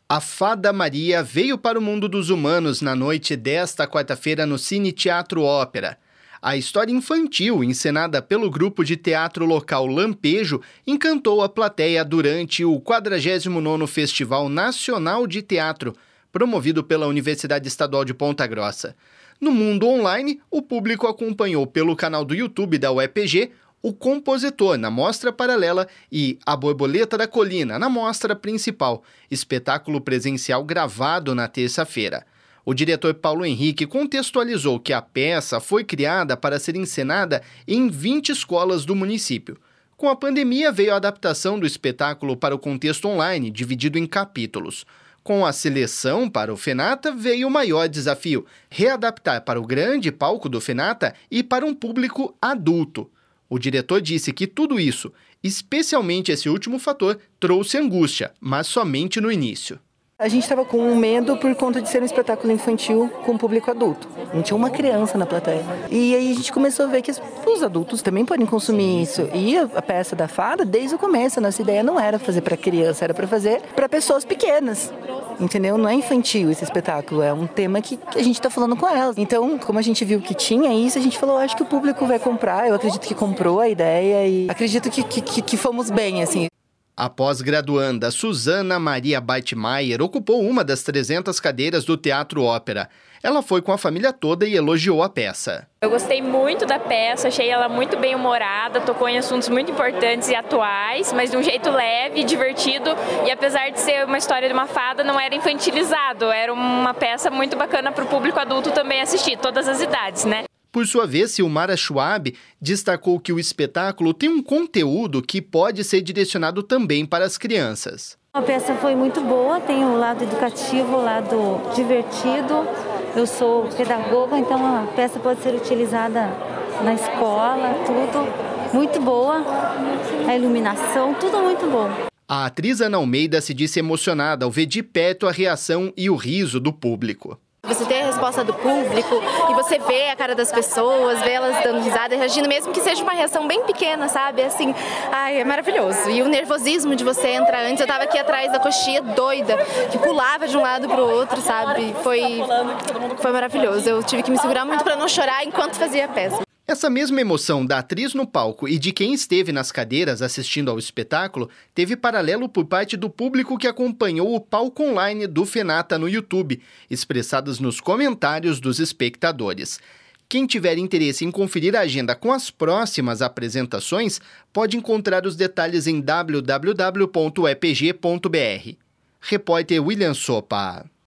A Fada Maria veio para o mundo dos humanos na noite desta quarta-feira no Cine Teatro Ópera. A história infantil, encenada pelo grupo de teatro local Lampejo, encantou a plateia durante o 49º Festival Nacional de Teatro, promovido pela Universidade Estadual de Ponta Grossa. No mundo online, o público acompanhou pelo canal do YouTube da UEPG O Compositor, na mostra paralela, e A Borboleta da Colina, na mostra principal, espetáculo presencial gravado na terça-feira. O diretor Paulo Henrique contextualizou que a peça foi criada para ser encenada em 20 escolas do município. Com a pandemia, veio a adaptação do espetáculo para o contexto online, dividido em capítulos. Com a seleção para o FENATA, veio o maior desafio: readaptar para o grande palco do FENATA e para um público adulto. O diretor disse que tudo isso, especialmente esse último fator, trouxe angústia, mas somente no início. A gente estava com medo por conta de ser um espetáculo infantil com público adulto. Não tinha uma criança na plateia. E aí a gente começou a ver que os adultos também podem consumir isso. E a peça da Fada, desde o começo, a nossa ideia não era fazer para criança, era para fazer para pessoas pequenas. Entendeu? Não é infantil esse espetáculo, é um tema que a gente está falando com elas. Então, como a gente viu que tinha isso, a gente falou, acho que o público vai comprar. Eu acredito que comprou a ideia e acredito que fomos bem, assim. A pós-graduanda Suzana Maria Baitmeier ocupou uma das 300 cadeiras do Teatro Ópera. Ela foi com a família toda e elogiou a peça. Eu gostei muito da peça, achei ela muito bem humorada, tocou em assuntos muito importantes e atuais, mas de um jeito leve, divertido, e apesar de ser uma história de uma fada, não era infantilizado, era uma peça muito bacana para o público adulto também assistir, todas as idades, né? Por sua vez, Silmara Schwab destacou que o espetáculo tem um conteúdo que pode ser direcionado também para as crianças. A peça foi muito boa, tem o lado educativo, o lado divertido. Eu sou pedagoga, então a peça pode ser utilizada na escola, tudo muito boa. A iluminação, tudo muito bom. A atriz Ana Almeida se disse emocionada ao ver de perto a reação e o riso do público. Você tem a resposta do público e você vê a cara das pessoas, vê elas dando risada, reagindo, mesmo que seja uma reação bem pequena, sabe? Assim, ai, é maravilhoso. E o nervosismo de você entrar antes, eu tava aqui atrás da coxinha doida, que pulava de um lado pro outro, sabe? Foi maravilhoso. Eu tive que me segurar muito para não chorar enquanto fazia a peça. Essa mesma emoção da atriz no palco e de quem esteve nas cadeiras assistindo ao espetáculo teve paralelo por parte do público que acompanhou o palco online do FENATA no YouTube, expressadas nos comentários dos espectadores. Quem tiver interesse em conferir a agenda com as próximas apresentações, pode encontrar os detalhes em www.epg.br. Repórter William Sopa.